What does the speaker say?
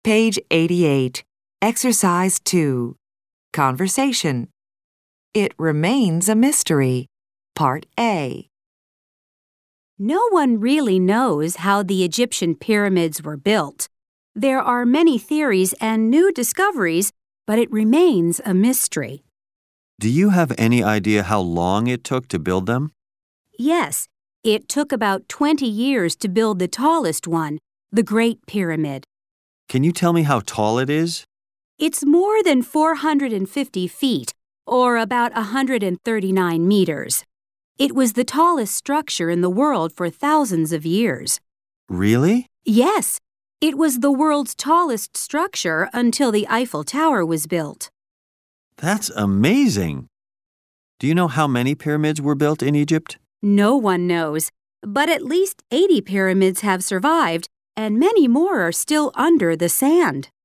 Page 88. Exercise 2. Conversation. It remains a mystery. Part A. No one really knows how the Egyptian pyramids were built. There are many theories and new discoveries, but it remains a mystery. Do you have any idea how long it took to build them? Yes, it took about 20 years to build the tallest one, the Great Pyramid. Can you tell me how tall it is? It's more than 450 feet, or about 139 meters. It was the tallest structure in the world for thousands of years. Really? Yes, it was the world's tallest structure until the Eiffel Tower was built. That's amazing! Do you know how many pyramids were built in Egypt? No one knows, but at least 80 pyramids have survived, and many more are still under the sand.